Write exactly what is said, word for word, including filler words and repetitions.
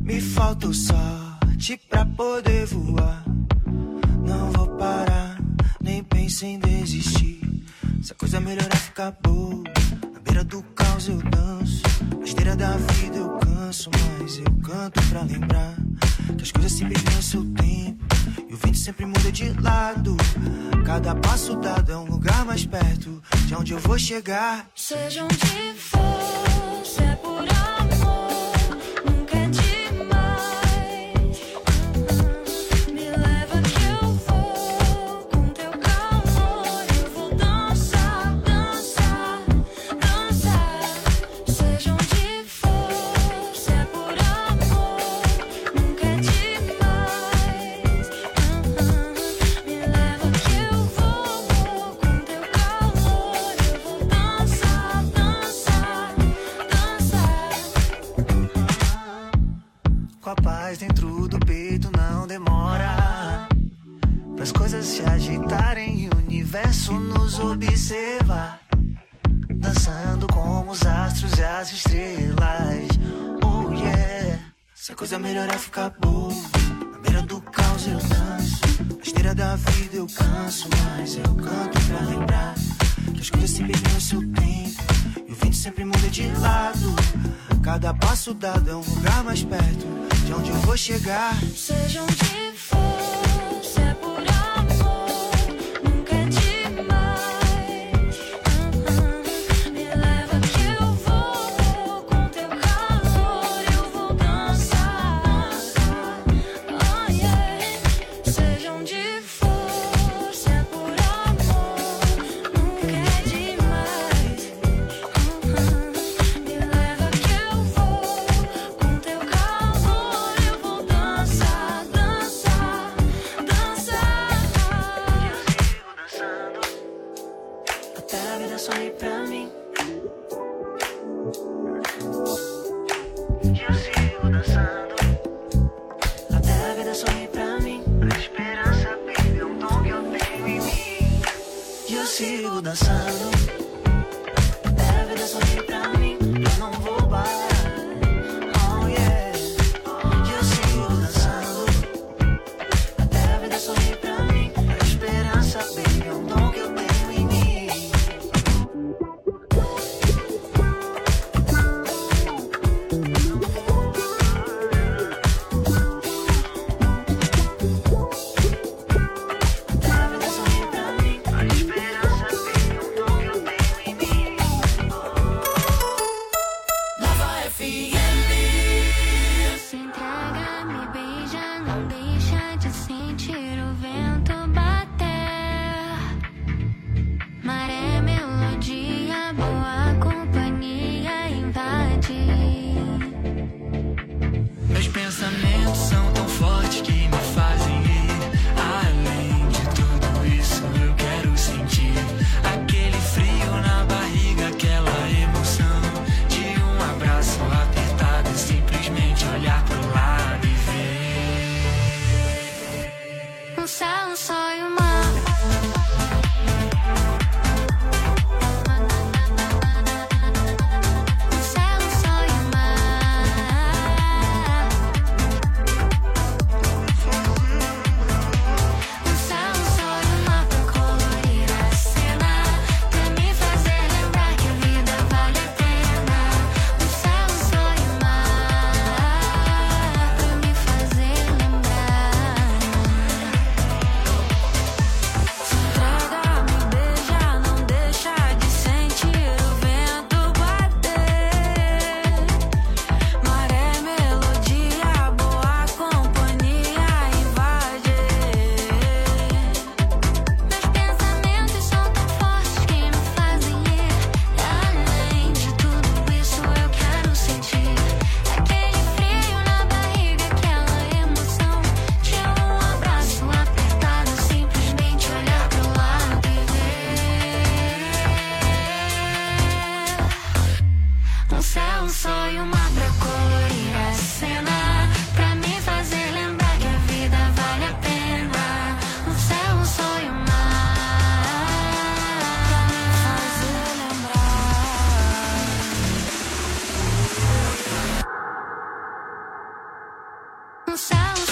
Me faltou sorte pra poder voar. Não vou parar, nem penso em desistir. Se a coisa melhorar ficar boa, na beira do caos eu danço. Na esteira da vida eu canso, mas eu canto pra lembrar que as coisas sempre vêm ao seu tempo e o vento sempre muda de lado. Cada passo dado é um lugar mais perto de onde eu vou chegar. Seja onde for, se é por amor, nunca é demais. Me leva que eu vou, com teu calor eu vou dançar, dançar, dançar. Seja onde for, se é por amor, nunca é demais. Me leva que eu vou, com teu calor eu vou dançar, dançar, dançar. Com a paz dentro do peito não demora pras coisas se agitarem e o universo nos observar, dançando como os astros e as estrelas. Oh yeah. Se a coisa melhorar ficar boa, na beira do caos eu danço. Na esteira da vida eu canso, mas eu canto pra lembrar que as coisas sempre vêm ao seu tempo e o vento sempre muda de lado. Cada passo dado é um lugar mais perto de onde eu vou chegar. Seja onde for, se é por amor, nunca é demais. Me leva que eu vou, com teu calor eu vou dançar. Oh yeah. Seja onde for, se é por amor, nunca é demais. Me leva que eu vou, com teu calor eu vou dançar, dançar, dançar. Eu sigo dançando até a vida sorrir pra mim. Eu sigo dançando até a vida sorrir pra mim. A esperança, baby, é um dom que eu tenho em mim. Eu sigo dançando até a vida sorrir pra mim. Eu não vou parar. Oh yeah. Eu sigo dançando até a vida sorrir pra mim. A esperança, baby, é um dom que eu tenho em mim. no céu.